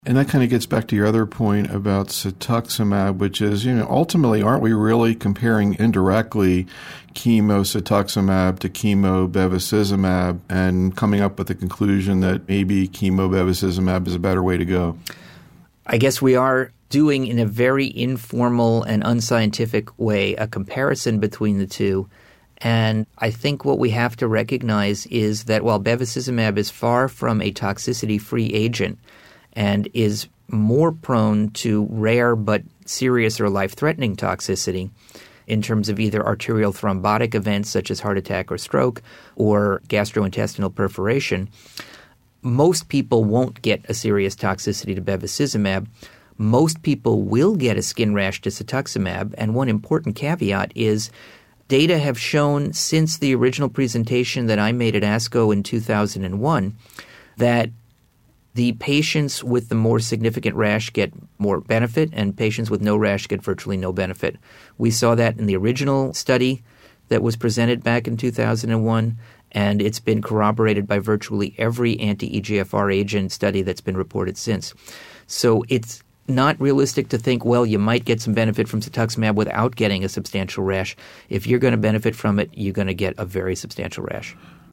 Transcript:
And that kind of gets back to your other point about cetuximab, which is, ultimately, aren't we really comparing indirectly chemo-cetuximab to chemo-bevacizumab and coming up with the conclusion that maybe chemo-bevacizumab is a better way to go? I guess we are doing, in a very informal and unscientific way, a comparison between the two. And I think what we have to recognize is that while bevacizumab is far from a toxicity-free agent and is more prone to rare but serious or life-threatening toxicity in terms of either arterial thrombotic events such as heart attack or stroke or gastrointestinal perforation, most people won't get a serious toxicity to bevacizumab. Most people will get a skin rash to cetuximab, and one important caveat is data have shown since the original presentation that I made at ASCO in 2001 that the patients with the more significant rash get more benefit and patients with no rash get virtually no benefit. We saw that in the original study that was presented back in 2001, and it's been corroborated by virtually every anti-EGFR agent study that's been reported since. So it's not realistic to think, well, you might get some benefit from cetuximab without getting a substantial rash. If you're going to benefit from it, you're going to get a very substantial rash.